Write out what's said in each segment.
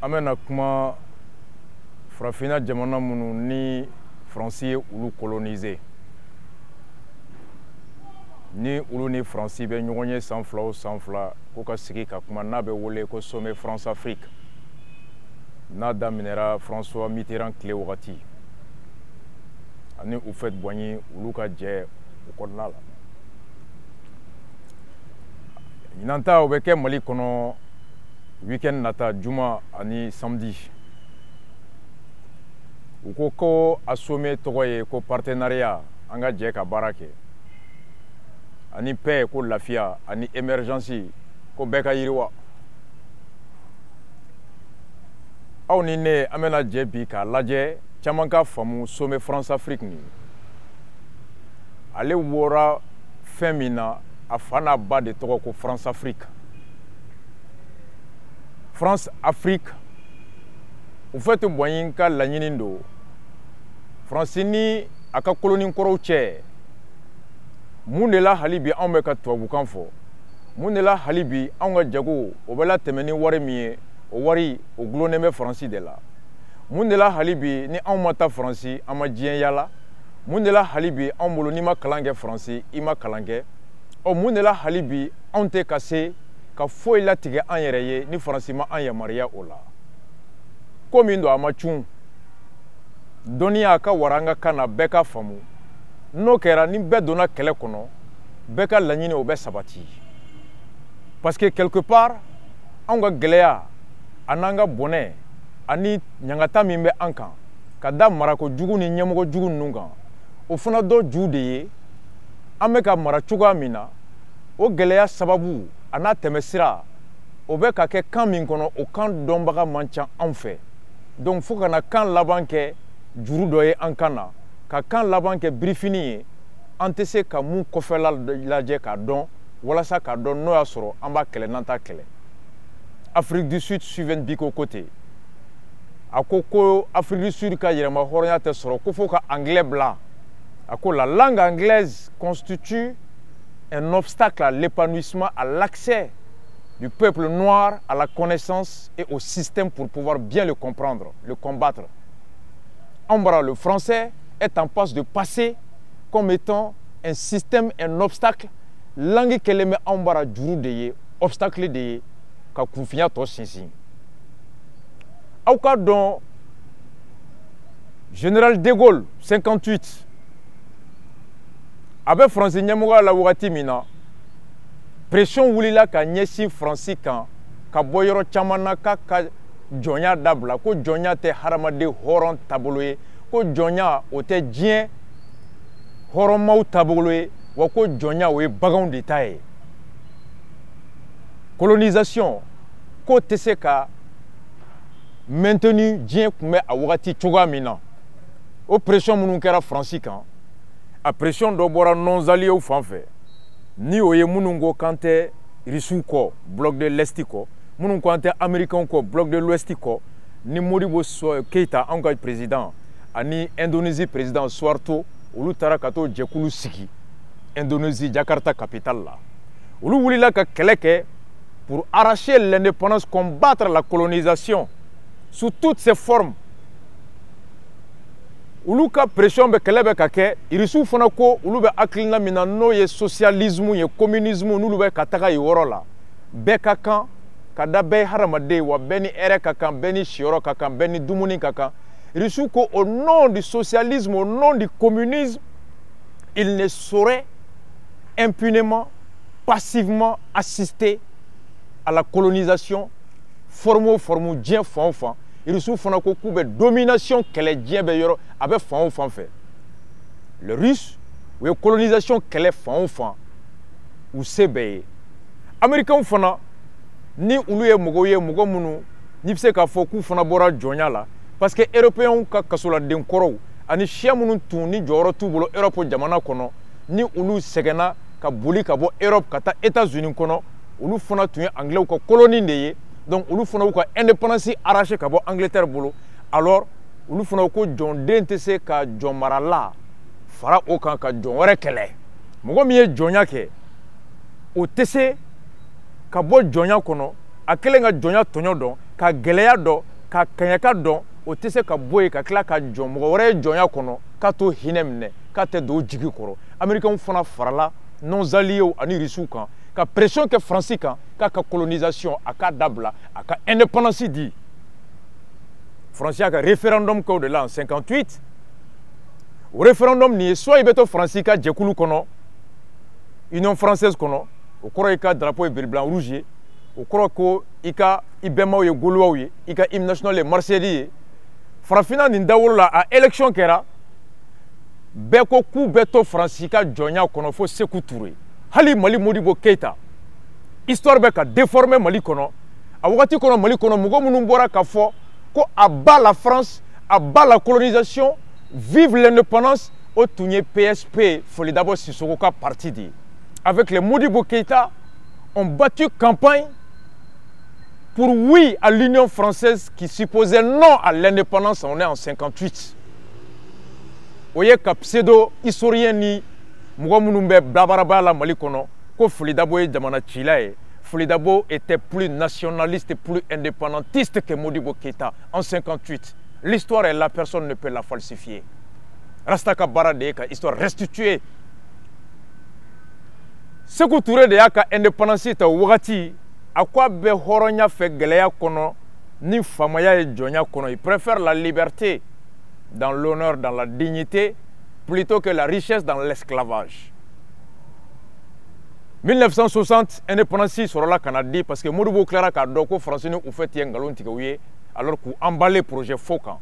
amena kuma farafina jamana minnu ni Faransi ye olu coloniser ni olu ni Faransi bɛ ɲɔgɔn ye san fila o san fila ko ka sigi ka kuma n'a bɛ wele ko sommet France Afrique n'a daminɛra François Mitterrand tile wagati ani Houphouët-Boigny olu ka jɛ o kɔnɔna la ɲinan ta o bɛ kɛ Mali kɔnɔ week-end nata juma ani samedi u ko a sommet tɔgɔ ye ko partenariat an ka jɛ ka baara kɛ ani paix ko lafiya ani émergence ko bɛɛ ka yiriwa aw ni ne an bɛna jɛ bi k'a lajɛ caman ka faamu sommet France Afrique nin ale wɔra fɛn min na a fa n'a ba de tɔgɔ ko France Afrique France Afrique Houphouët-Boigny ka laɲini don Faransi ni a ka koloni kɔrɔw cɛ mun de la hali bi anw bɛ ka tubabukan fɔ mun de la hali bi anw ka jago o bɛ latɛmɛ ni wari min ye o wari o gulonnen bɛ Faransi de la mun de la hali bi ni anw ma taa Faransi an ma diɲɛ yala mun de la hali bi anw bolo n'i ma kalan kɛ Faransi i ma kalan kɛ mun de la hali bi anw tɛ ka se ka foyi latigɛ an yɛrɛ ye ni Faransi ma an yamaruya o la ko min don a ma cun dɔnniya ka wara an ka kan na bɛɛ ka faamu n'o kɛra ni bɛɛ donna kɛlɛ kɔnɔ bɛɛ ka laɲini o bɛ sabati parce que quelque part anw ka gɛlɛya a n'an ka bɔnɛ ani ɲangata min bɛ an kan ka da marakojugu ni ɲɛmɔgɔjugu ninnu kan o fana dɔ ju de ye an bɛ ka mara cogoya min na o gɛlɛya sababu a n'a tɛmɛsira o bɛ ka kɛ kan min kɔnɔ o kan dɔnbaga man ca anw fɛ donc fo ka na kan laban kɛ juru dɔ ye an kan na ka kan laban kɛ birifini ye an tɛ se ka mun kɔfɛla lajɛ k'a dɔn walasa k'a dɔn n'o y'a sɔrɔ an b'a kɛlɛ n'an t'a kɛlɛ Afrique du Sud Sylvain Biko côté a ko Afrique du Sud ka yɛrɛma hɔrɔnya tɛ sɔrɔ ko fo ka anglais bila a ko la langue anglaise constitue un obstacle à l'épanouissement, à l'accès du peuple noir à la connaissance et au système pour pouvoir bien le comprendre, le combattre. Ambra, le français, est en passe de passer comme étant un système, un obstacle. Langue qu'elle met ambra juru de ye, obstacle de ye, ka kunfinya to sinsin. Au cas dont Général de Gaulle, 58, avec Français ɲɛmɔgɔ la wagati min na pression wulila ka ɲɛsin Faransi kan ka bɔ yɔrɔ caman na k'a ka jɔnya dabila ko jɔnya tɛ hadamaden hɔrɔn taabolo ye ko jɔnya o tɛ diɲɛ hɔrɔnmaw taabolo ye wa ko jɔnya o ye baganw de ta ye colonisation k'o tɛ se ka maintenu diɲɛ tun bɛ a wagati cogoya min na o pression minnu kɛra Faransi kan a pression dɔ bɔra non-alliés fan fɛ ni o ye minnu ko kan tɛ Russiw kɔ bloc de l'Est kɔ minnu ko an tɛ Américains kɔ bloc de l'Ouest kɔ ni Modibo Keïta anw ka président ani Indonésie président Suharto olu taara ka t'o jɛkulu sigi Indonésie Jakarta capitale la olu wulila ka kɛlɛ kɛ pour arracher l'indépendance, combattre la colonisation sous toutes ses formes. Olu ka pression bɛ kɛlɛ bɛ ka kɛ Irisiw fana ko olu bɛ hakilina min na n'o ye socialisme ye communisme n'olu bɛ ka taga yen yɔrɔ la bɛɛ ka kan ka da bɛɛ ye hadamaden wa bɛɛ ni hɛrɛ ka kan bɛɛ ni siyɔrɔ ka kan bɛɛ ni dumuni ka kan Irisiw ko au nom du socialisme au nom du communisme il ne saurait impunément passivement assister à la colonisation forme o forme diɲɛ fan o fan Irisiw fana ko k'u bɛ domination kɛlɛ diɲɛ bɛ yɔrɔ a bɛ fan o fan fɛ le russe u ye colonisation kɛlɛ fan o fan u se bɛɛ ye américains fana ni olu ye mɔgɔw ye mɔgɔ minnu n'i bɛ se k'a fɔ k'u fana bɔra jɔnya la parce que européens ka kasoladen kɔrɔw ani siya minnu tun ni jɔyɔrɔ t'u bolo Europe jamana kɔnɔ ni olu sɛgɛnna ka boli ka bɔ Europe ka taa États-Unis kɔnɔ olu fana tun ye anglais ka colonie de ye donc olu fana ka indépendance arraché ka bɔ Angleterre bolo alors olu fana ko jɔnden tɛ se ka jɔn marala fara o kan ka jɔn wɛrɛ kɛlɛ mɔgɔ min ye jɔnya kɛ o tɛ se ka bɔ jɔnya kɔnɔ a kɛlen ka jɔnya tɔɲɔ dɔn ka gɛlɛya dɔn ka kanyaka dɔn o tɛ se ka bɔ yen ka tila ka jɔn mɔgɔ wɛrɛ ye jɔnya kɔnɔ k'a to hinɛ minɛ k'a tɛ don o jigi kɔrɔ américains fana farala non-alliés ani russiw kan ka pression kɛ faransi kan k'a ka colonisation a k'a dabila a ka indépendance di faransi y'a ka référendum kɛ o de la en 58 o référendum nin ye soit i bɛ to faransi ka jɛkulu kɔnɔ union française kɔnɔ o kɔrɔ i ka drapeau ye bleu blanc rouge ye o kɔrɔ ko i bɛnbaw ye gaulois ye i ka hymne national ye marseillaise ye farafinna nin dawolo la a élection kɛra bɛɛ ko k'u bɛ to faransi ka jɔnya kɔnɔ fo Sékou Touré hali Mali Modibo Keïta histoire bɛ ka déformer Mali kɔnɔ a wagati kɔnɔ Mali kɔnɔ mɔgɔ minnu bɔra ka fɔ ko à bas la France à bas la colonisation vive l'indépendance o tun ye PSP Folidabo Sissoko ka parti de avec les Modibo Keïta ont battu campagne pour oui à l'Union française qui supposait non à l'indépendance. On est en 58. Vous voyez que pseudo historien ni mɔgɔ minnu bɛ blabaraba la Mali kɔnɔ ko Folidabo ye jamana cila ye. Folidabo était plus nationaliste et plus indépendantiste que Modibo Keïta en 58. L'histoire est là, personne ne peut la falsifier. Rastaka bara de ka histoire restituée. Sékou Touré de y'a ka indépendance ta wagati a quoi be horonya fe gɛlɛya kɔnɔ ni famaya ye jɔnya kɔnɔ il préfère la liberté dans l'honneur dans la dignité plutôt que la richesse dans l'esclavage 1960 indépendance sɔrɔla ka na di parce que Modibo tilara k'a dɔn ko faransi ni u fɛ tɛ nkalon tigɛ u ye alors k'u emballer projet faux kan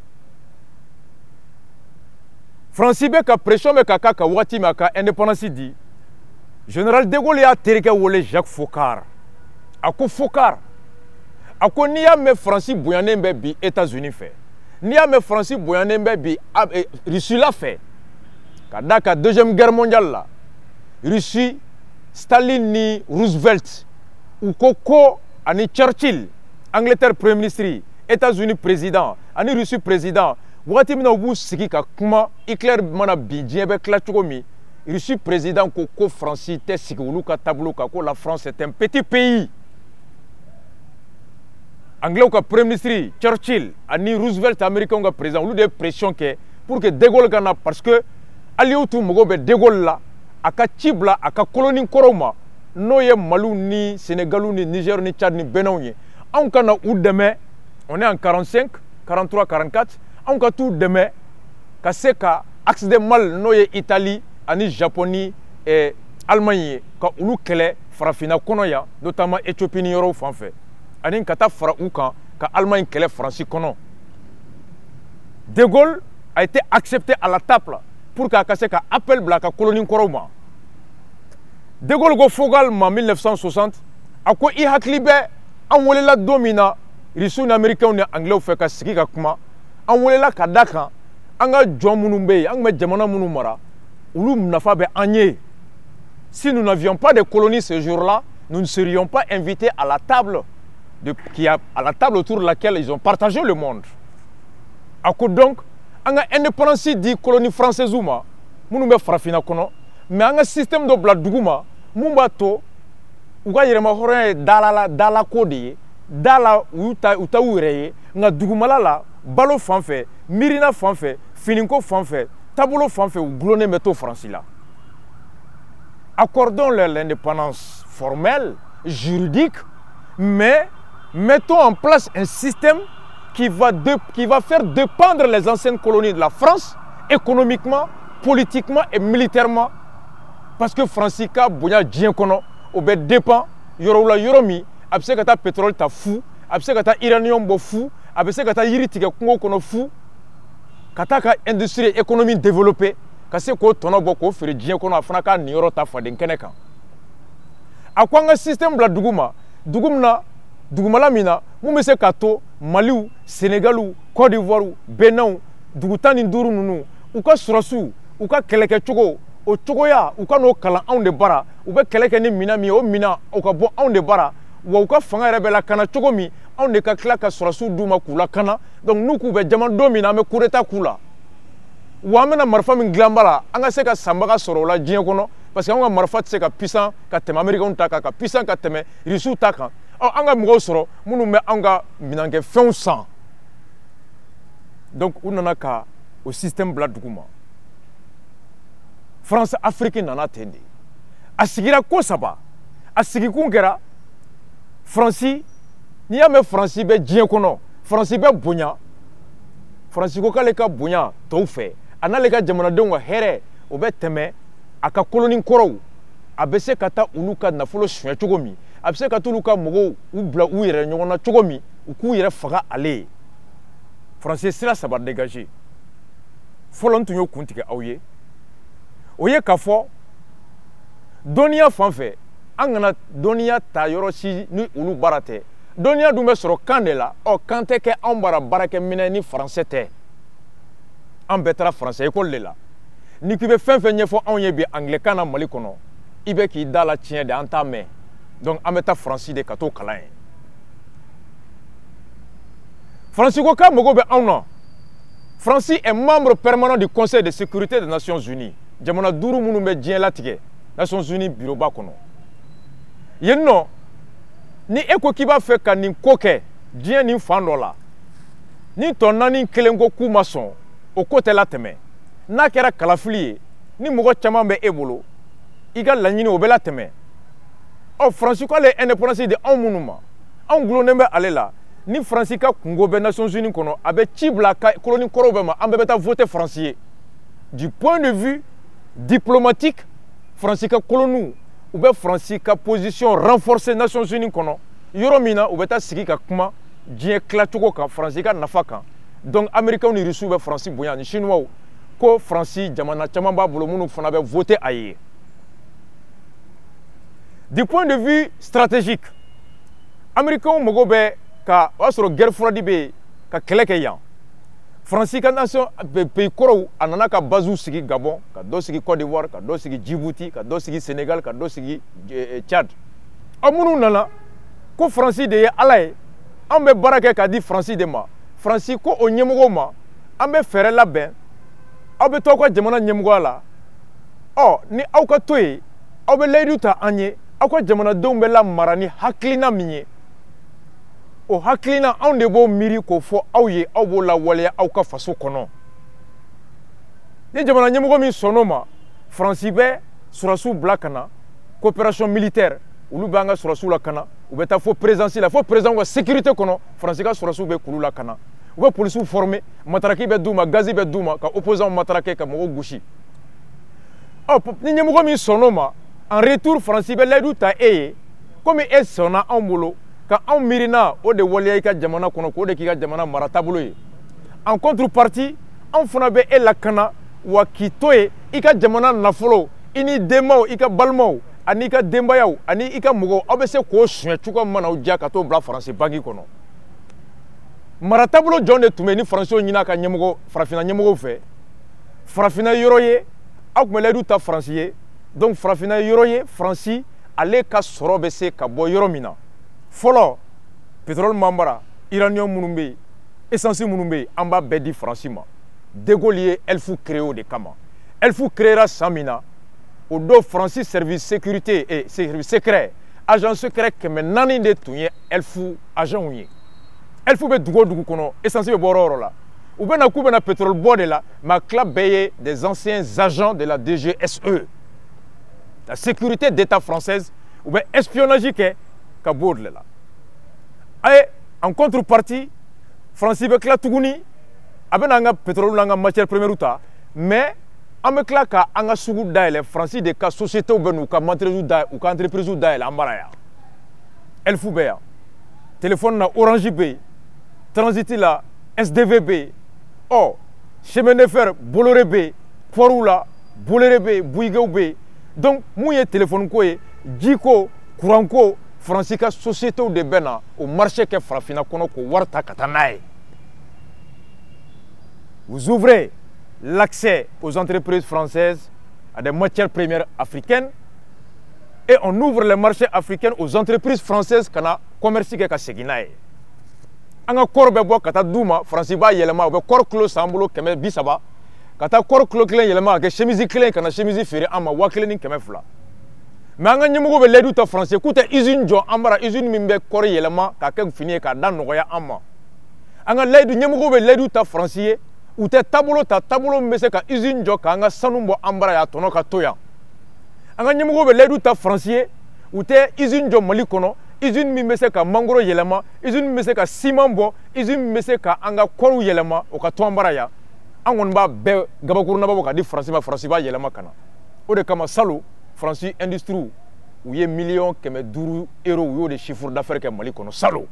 faransi bɛ ka pression bɛ ka k'a ka wagati min a ka indépendance di général de Gaulle y'a terikɛ wele Jacques Foccart a ko Foccart a ko n'i y'a mɛn faransi bonyanen bɛ bi États-Unis fɛ n'i y'a mɛn faransi bonyanen bɛ bi Russie la fɛ ka d'a kan deuxième guerre mondiale la Russie Staline ni Roosevelt u ko ani Churchill Angleterre premier ministre États-Unis président ani Russie président wagati min na u b'u sigi ka kuma Hitler mana bin diɲɛ bɛ tila cogo min Russie président ko Franci tɛ sigi olu ka tableau kan ko la France est un petit pays anglais ka premier ministre Churchill ani Roosevelt américain ka président olu de pression kɛ pour que De Gaulle kana parce que alliés tu mɔgɔw bɛ De Gaulle la a ka ci bila a ka colonie kɔrɔw ma n'o ye Maliw ni Sénégalou ni Niger ni Tchad ni Béninw ye anw kana u dɛmɛ on est en 45 43 44 anw ka t'u dɛmɛ ka se ka axe de Mal n'o ye Italie ani Japon ni Allemagne ye ka olu kɛlɛ farafinna kɔnɔ yan notamment Éthiopie ni yɔrɔw fan fɛ ani ka taa fara u kan ka Allemagne kɛlɛ Faransi kɔnɔ De Gaulle a été accepté à la table pour k'a ka se ka appel bila ka colonie kɔrɔw ma De Gaulle ko Fogal ma 1960 a ko i hakili bɛ an welela don min na Russiw ni Américains ni Anglais fɛ ka sigi ka kuma an welela ka da kan an ka jɔn minnu bɛ yen an tun bɛ jamana minnu mara olu nafa bɛ an ye si nous n'avions pas de colonies ce jour-là nous ne serions pas invités à la table à la table autour de laquelle ils ont partagé le monde a ko donc an ka indépendance di colonie française ma minnu bɛ farafinna kɔnɔ mais an ka système dɔ bila dugu ma mun b'a to u ka yɛrɛma hɔrɔnya ye dala ko de ye da la u ta u yɛrɛ ye nka dugumala la balo fan fɛ miirina fan fɛ finiko fan fɛ taabolo fan fɛ u gulonnen bɛ to faransi la accordons l'indépendance formelle juridique mais mettons en place un système qui va faire dépendre les anciennes colonies de la France économiquement, politiquement et militairement. Parce que Fransi ka bonya diɲɛ kɔnɔ o bɛ dépend yɔrɔ la yɔrɔ min a bɛ se ka taa pétrole ta fu a bɛ se ka taa uranium bɔ fu a bɛ se ka taa yiri tigɛ kungo kɔnɔ fu ka taa ka industrie économique développer ka se k'o tɔnɔ bɔ k'o feere diɲɛ kɔnɔ a fana ka nin yɔrɔ ta faden kɛnɛ kan a ko an ka système bila dugu ma dugu min na dugumala min na mun bɛ se ka to Maliw Sénégalou Côte d'Ivoire Béninw dugu 15 ninnu u ka sɔrɔsiw u ka kɛlɛkɛcogo o cogoya u ka n'o kalan anw de bara u bɛ kɛlɛ kɛ ni mina min ye o mina o ka bɔ anw de bara wa u ka fanga yɛrɛ bɛ lakana cogo min anw de ka tila ka sɔrɔsiw d'u ma k'u lakana donc n'u k'u bɛ jama don min na an bɛ coup d'état k'u la wa an bɛna marifa min dilan ba la an ka se ka sanbaga sɔrɔ o la diɲɛ kɔnɔ parce que an ka marifa tɛ se ka puissant ka tɛmɛ Américains ta kan ka puissant ka tɛmɛ Russiw ta kan an ka mɔgɔw sɔrɔ minnu bɛ an ka minankɛfɛnw san donc u nana ka o système bila duguma France Afrique nana ten de a sigira ko saba a sigikun kɛra Faransi n'i y'a mɛn Faransi bɛ diɲɛ kɔnɔ Faransi bɛ bonya Faransi ko k'ale ka bonya tɔw fɛ a n'ale ka jamanadenw ka hɛrɛ o bɛ tɛmɛ a ka koloni kɔrɔw a bɛ se ka taa olu ka nafolo suɲɛ cogo min a bɛ se ka t'olu ka mɔgɔw u bila u yɛrɛ ɲɔgɔn na cogo min u k'u yɛrɛ faga ale ye Faransi ye sira saba dégager fɔlɔ n tun y'o kun tigɛ aw ye o ye k'a fɔ dɔnniya fan fɛ an kana dɔnniya ta yɔrɔ si ni olu baara tɛ dɔnniya dun bɛ sɔrɔ kan de la kan tɛ kɛ anw bara baarakɛminɛ ni faransɛ tɛ an bɛɛ taara faransɛ école de la ni k'i bɛ fɛn fɛn ɲɛfɔ anw ye bi anglais na Mali kɔnɔ i bɛ k'i da la tiɲɛ de an t'a mɛn donc an bɛ taa Faransi de ka t'o kalan yen Faransi ko k'a mago bɛ anw na Faransi est membre permanent du Conseil de sécurité des Nations Unies jamana 5 minnu bɛ diɲɛ latigɛ Nations Unies bureau ba kɔnɔ yen nɔ ni e ko k'i b'a fɛ ka nin ko kɛ diɲɛ nin fan dɔ la ni tɔ 4 kelen ko k'u ma sɔn o ko tɛ latɛmɛ n'a kɛra kalafili ye ni mɔgɔ caman bɛ e bolo i ka laɲini o bɛ latɛmɛ Faransi ko ale ye indépendance di anw minnu ma anw gulonnen bɛ ale la ni Faransi ka kungo bɛ Nations Unies kɔnɔ a bɛ ci bila ka koloni kɔrɔw bɛɛ ma an bɛɛ bɛ taa voter Faransi ye du point de vue diplomatique Faransi ka koloniw u bɛ Faransi ka position renforcer Nations Unies kɔnɔ yɔrɔ min na u bɛ taa sigi ka kuma diɲɛ tilacogo kan Faransi ka nafa kan donc américains ni russiw bɛ Faransi bonya ni chinois ko Faransi jamana caman b'a bolo minnu fana bɛ voter a ye du point de vue stratégique américains mago bɛ ka o y'a sɔrɔ guerre froide bɛ yen ka kɛlɛ kɛ yan Faransi ka nation pays kɔrɔw a nana ka base sigi Gabon ka dɔ sigi Côte d'Ivoire ka dɔ sigi Djibouti ka dɔ sigi Sénégal ka dɔ sigi Tchad minnu nana ko Faransi de ye Ala ye an bɛ baara kɛ k'a di Faransi de ma Faransi ko o ɲɛmɔgɔw ma an bɛ fɛɛrɛ labɛn aw bɛ to aw ka jamana ɲɛmɔgɔya la ni aw ka to yen aw bɛ layidu ta an ye aw ka jamanadenw bɛ lamara ni hakilina min ye o hakilina anw de b'o miiri k'o fɔ aw ye aw b'o lawaleya aw ka faso kɔnɔ ni jamana ɲɛmɔgɔ min sɔnn'o ma Faransi bɛ sɔrɔsiw bila ka na coopération militaire olu b'an ka sɔrɔsiw la ka na u bɛ taa fo présidence la fo président ka sécurité kɔnɔ Faransi ka sɔrɔsiw bɛ k'olu la ka na u bɛ policiw former mataraki bɛ d'u ma gazi bɛ d'u ma ka opposants matarake ka mɔgɔw gosi ni ɲɛmɔgɔ min sɔnn'o ma en retour Faransi bɛ layidu ta e ye komi e sɔnna anw bolo ka anw miirina o de waleya i ka jamana kɔnɔ k'o de k'i ka jamana mara taabolo ye en contrepartie anw fana bɛ e lakana wa k'i to yen i ka jamana nafolo i ni denbaw i ka balimaw ani i ka denbayaw ani i ka mɔgɔw aw bɛ se k'o suɲɛ cogo min mana aw diya ka t'o bila Faransi banki kɔnɔ mara taabolo jɔn de tun bɛ ni Faransiw ɲini a ka ɲɛmɔgɔ farafinna ɲɛmɔgɔw fɛ farafinna yɔrɔ ye aw tun bɛ layidu ta Faransi ye donc farafinna yɔrɔ ye Faransi ale ka sɔrɔ bɛ se ka bɔ yɔrɔ min na fɔlɔ pétrole m'an bara uranium minnu bɛ yen essence minnu bɛ yen an b'a bɛɛ di Faransi ma De Gaulle ye ELF créé o de kama ELF créera san min na o don Faransi service sécurité et service secret agent secret 400 de tun ye ELF agents ye ELF bɛ dugu o dugu kɔnɔ essence bɛ bɔ yɔrɔ o yɔrɔ la u bɛ na k'u bɛ na pétrole bɔ de la mais a tila bɛɛ ye des anciens agents de la DGSE la sécurité d'État française u bɛ espionnage kɛ ka bɔ o de la en contrepartie Faransi bɛ tila tuguni a bɛ n'an ka pétrole n'an ka matière première ta mais an bɛ tila ka an ka sugu dayɛlɛ Faransi de ka sociétés bɛ n'u ka entreprises dayɛlɛ an bara yan ELF bɛ yan téléphone na Orange bɛ yen Transit la SDV bɛ yen chemin de fer Bolloré bɛ yen port la Bolloré bɛ yen Bouygues bɛ yen donc mun ye téléphone ko ye ji ko courant ko Faransi ka sociétés de bɛ na o marché kɛ farafinna kɔnɔ k'o wari ta ka taa n'a ye vous ouvrez l'accès aux entreprises françaises à des matières premières africaines et on ouvre les marchés africains aux entreprises françaises qui ont commercé avec Segina. On a corps bebo kata douma Faransi ba yelema be corps clos sambulo keme bisaba kata corps clos clen yelema ke chemise clen kana chemise fere ama wa clen ni keme fula mais anga nyimugo be ledu ta français kuta usine jo amara usine mimbe corps yelema ka ke fini ka dan noya ama an ka layidu ɲɛmɔgɔw bɛ layidu ta faransi ye u tɛ taabolo ta taabolo min bɛ se ka usine jɔ k'an ka sanu bɔ an bara yan a tɔnɔ ka to yan an ka ɲɛmɔgɔw bɛ layidu ta faransi ye u tɛ usine jɔ mali kɔnɔ usine min bɛ se ka mangoro yɛlɛma usine min bɛ se ka siman bɔ usine min bɛ se ka an ka kɔriw yɛlɛma o ka to an bara yan an kɔni b'a bɛɛ gabakurunaba bɔ k'a di faransi ma faransi b'a yɛlɛma ka na o de kama salon faransi industrie u ye miliyɔn 500 euro u y'o de chiffre d'affaires kɛ mali kɔnɔ salon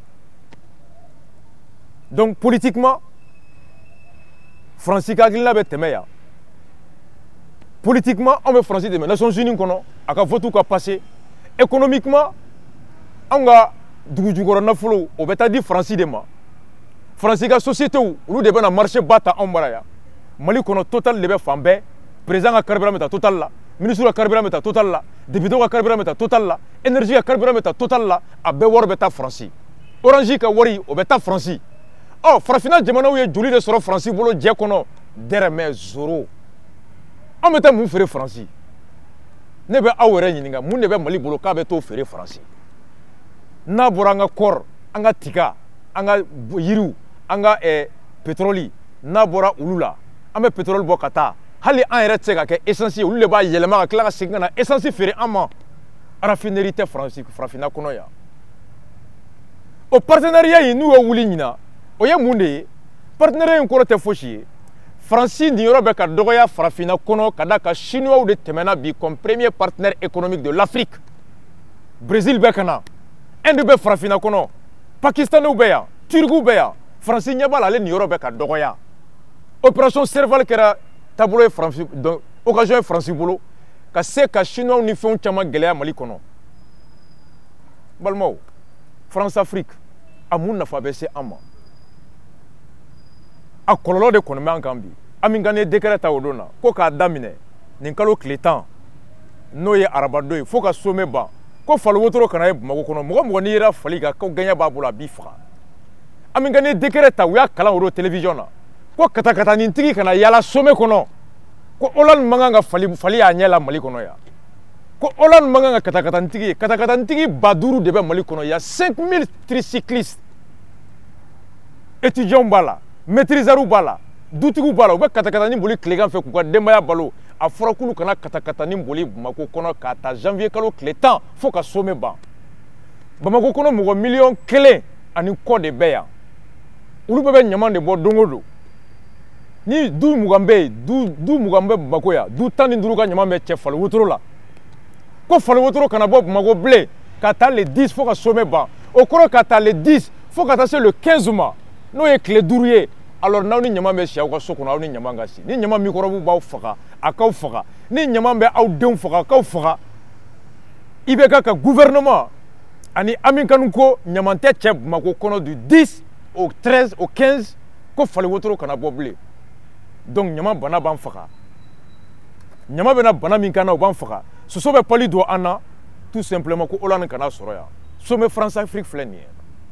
donc politiquement faransi ka hakilina bɛ tɛmɛ yan politiquement an bɛ faransi dɛmɛ nations unies kɔnɔ a ka vote ka passer économiquement an ka dugujukɔrɔ nafolo o bɛ taa di faransi de ma faransi ka sociétés olu de bɛna marché ba ta anw bara yan mali kɔnɔ total de bɛ fan bɛɛ président ka carburant bɛ ta total la ministre ka carburant bɛ ta total la député ka carburant bɛ ta total la énergie ka carburant bɛ ta total la a bɛɛ wari bɛ taa faransi orange ka wari o bɛ taa faransi ɔ farafinna jamanaw ye joli de sɔrɔ faransi bolo jɛ kɔnɔ dɛrɛmɛ zoro an bɛ taa mun feere faransi ne bɛ aw yɛrɛ ɲininka mun de bɛ mali bolo k'a bɛ t'o feere faransi n'a bɔra an ka kɔri an ka tiga an ka yiriw an ka pétrole n'a bɔra olu la an bɛ pétrole bɔ ka taa hali an yɛrɛ tɛ se ka kɛ essence ye olu de b'a yɛlɛma ka tila ka segin ka na essence feere an ma raffinerie tɛ faransi farafinna kɔnɔ yan o partenariat in n'u ye wuli ɲina o ye mun de ye partenariat in kɔrɔ tɛ fosi ye faransi niyɔrɔ bɛ ka dɔgɔya farafinna kɔnɔ ka da ka chinois de tɛmɛna bi comme premier partenaire économique de l'Afrique Brésil bɛ ka na Inde bɛ farafinna kɔnɔ Pakistanɛw bɛ yan Turkiw bɛ yan faransi ɲɛ b'a la ale niyɔrɔ bɛ ka dɔgɔya opération Serval kɛra taabolo ye faransi donc occasion ye faransi bolo ka se ka chinois ni fɛnw caman gɛlɛya mali kɔnɔ balimaw France Afrique a mun nafa bɛ se an ma a kɔlɔlɔ de kɔni bɛ an kan bi an min kan ye décret ta o don na ko k'a daminɛ nin kalo tile 10 n'o ye arabadon ye fo ka sommet ban ko fali wotoro kana ye Bamako kɔnɔ mɔgɔ mɔgɔ n'i yera fali kan ko gɛɲɛ b'a bolo a b'i faga an min kan ye décret ta u y'a kalan o don télévision na ko katakatanin kana yala sommet kɔnɔ ko Hollande man kan ka fali y'a ɲɛ la mali kɔnɔ yan ko Hollande man kan ka katakatanitigi ye katakatanitigi 5000 de bɛ mali kɔnɔ yan 5000 tricyclistes étudiants b'a la maîtrisards b'a la dutigiw b'a la u bɛ katakatanin boli tilegan fɛ k'u ka denbaya balo a fɔra k'olu kana katakatanin boli Bamako kɔnɔ k'a ta janvier kalo tile 10 fo ka sommet ban Bamako kɔnɔ mɔgɔ miliyɔn 1 ani kɔ de bɛ yan olu bɛɛ bɛ ɲaman de bɔ don o don ni du 20 bɛ yen du 20 bɛ Bamako yan du 15 ka ɲaman bɛ cɛ fali wotoro la ko fali wotoro kana bɔ Bamako bilen ka taa le 10 fo ka sommet ban o kɔrɔ ka taa le 10 fo ka taa se le 15 ma n'o ye tile 5 ye alors n'aw ni ɲaman bɛ si aw ka so kɔnɔ aw ni ɲaman ka si ni ɲaman mikɔrɔbu b'aw faga a k'aw faga ni ɲaman bɛ aw denw faga a k'aw faga IBK ka gouvernement ani Ami Kanu ko ɲaman tɛ cɛ Bamako kɔnɔ du 10 au 13 au 15 ko fali wotoro kana bɔ bilen donc ɲaman bana b'an faga ɲaman bɛna bana min kan na o b'an faga soso bɛ pali don an na tout simplement ko Hollande kana sɔrɔ yan sommet France Afrique filɛ nin ye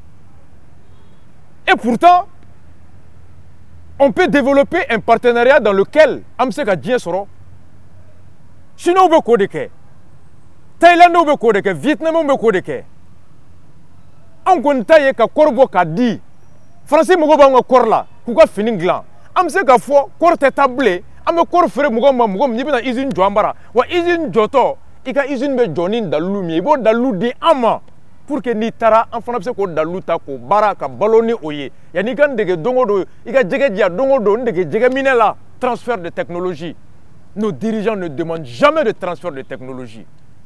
et pourtant on peut développer un partenariat dans lequel an bɛ se ka diɲɛ sɔrɔ Chinois bɛ k'o de kɛ Thaïlandais bɛ k'o de kɛ Vietnamiens bɛ k'o de kɛ an kɔni ta ye ka kɔri bɔ k'a di Faransi mɔgɔw b'an ka kɔri la k'u ka fini dilan an bɛ se k'a fɔ kɔri tɛ taa bilen an bɛ kɔri feere mɔgɔw ma mɔgɔ min n'i bɛna usine jɔ an bara wa usine jɔtɔ i ka usine bɛ jɔ ni dalilu min ye i b'o dalilu di an ma pour que n'i taara an fana bɛ se k'o dalilu ta k'o baara ka balo ni o ye yanni i ka n dege don o don i ka jɛgɛ diya don o don n dege jɛgɛminɛ la transfert de technologie nos dirigeants ne demandent jamais de transfert de technologie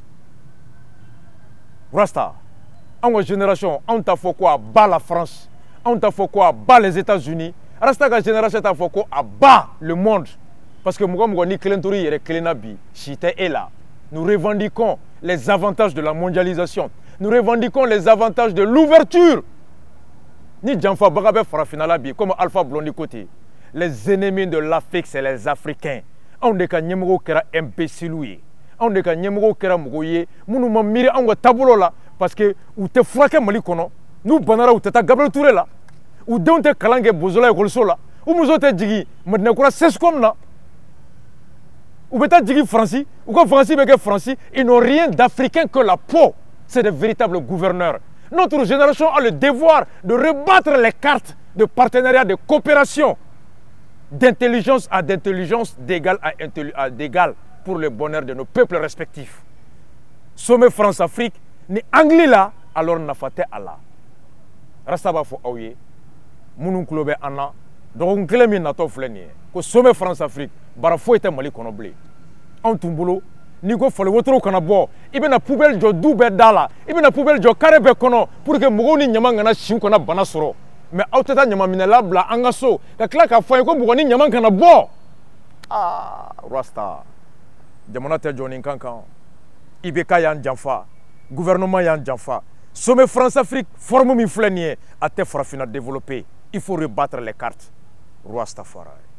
Rasta an ka génération anw t'a fɔ ko a bat la France anw t'a fɔ ko a bat les États-Unis Rasta ka génération t'a fɔ ko a bat le monde parce que mɔgɔ mɔgɔ ni kelen tori yɛrɛ kelen na bi si tɛ e la nous revendiquons les avantages de la mondialisation nous revendiquons les avantages de l'ouverture ni janfabaga bɛ farafinna la bi comme Alpha Blondy ko ten les ennemis de l'Afrique c'est les Africains anw de ka ɲɛmɔgɔw kɛra imbéciles ye anw de ka ɲɛmɔgɔw kɛra mɔgɔw ye minnu ma miiri anw ka taabolo la parce que u tɛ furakɛ Mali kɔnɔ n'u banara u tɛ taa Gabriel Touré la u denw tɛ kalan kɛ Bozola école la u muso tɛ jigin Madinakura CESCOM na u bɛ taa jigin Faransi u ka vacances bɛ kɛ Faransi ils n'ont rien d'africain que la peau c'est de véritables gouverneurs notre génération a le devoir de rebattre les cartes de partenariat, de coopération, d'intelligence à d'intelligence, d'égal à d'égal pour le bonheur de nos peuples respectifs. Sommet France-Afrique, ni Angli là, alors nafate Allah. Rastaba fo awye, munu klobe anna, donc klemi nato fleni, ko sommet France-Afrique, bara fo ete mali konoble. En tumbolo, ni ko fole wotro kana bo, ibe na poubelle jo dube dala, ibe na poubelle jo karebe kono, pour que mugo ni nyama ngana shin kona bana soro. Mais autata nyama minela bla angaso, ka kla ka fo ko mugo ni nyama kana bo. Ah, Rasta. Jamana te joni kankan. IBK yan janfa, gouvernement yan janfa. Sommet France-Afrique, forme mi flenier, à te farafina développer. Il faut rebattre les cartes. Roi Stafari.